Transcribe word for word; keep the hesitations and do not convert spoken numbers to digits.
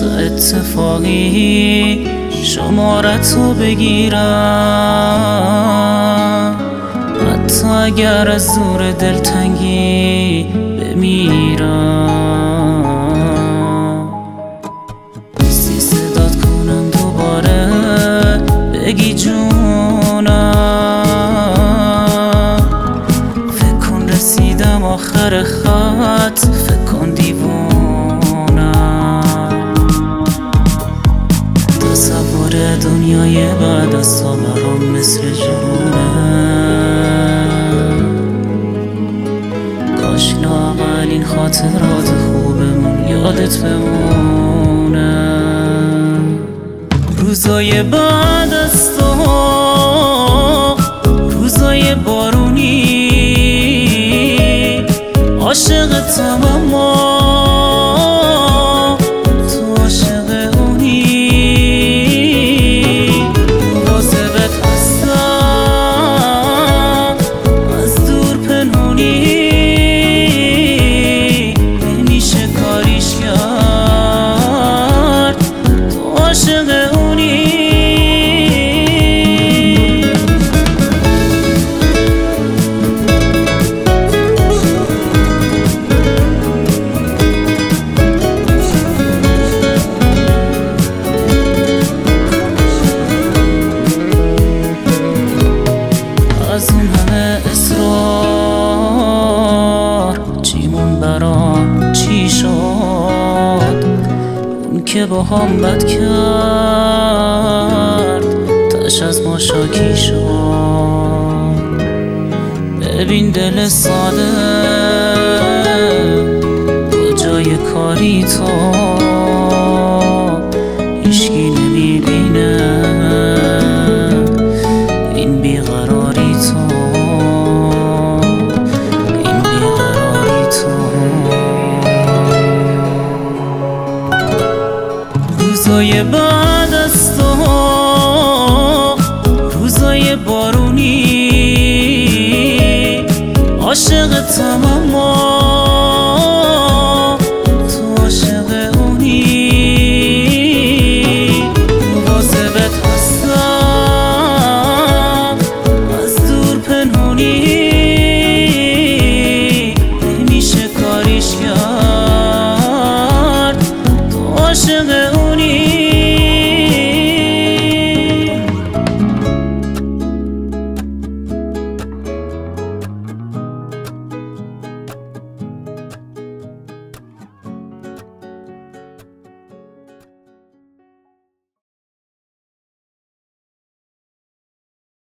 تا اتفاقی شمارتو بگیرم، حتی اگر از زور دلتنگی بمیرم. نیستی صدات کنم دوباره بگی جونم، فکر کن رسیدم آخر خط، فکر کن دیوونم. تصور دنیای بعد از تو برام مثل جونه، کاش لااقل این خاطرات خوبمون یادت بمونه. روزای بعد از تو، روزای بارونی، عاشقتم اما تو عاشق اونی. مواظبت هستم از دور پنهونی، نمیشه کاریش کرد، تو عاشق اونی. از اون همه اصرار چیمون برام چی شد؟ اون که با هم بد کرد تاش از ما شاکی شد. ببین دل ساده کجای کاری تو، هیچکی نمیبینه این بیقراری تو، این بیقراری تو. روزای بعد از تو، روزای بارونی، عاشقتم اما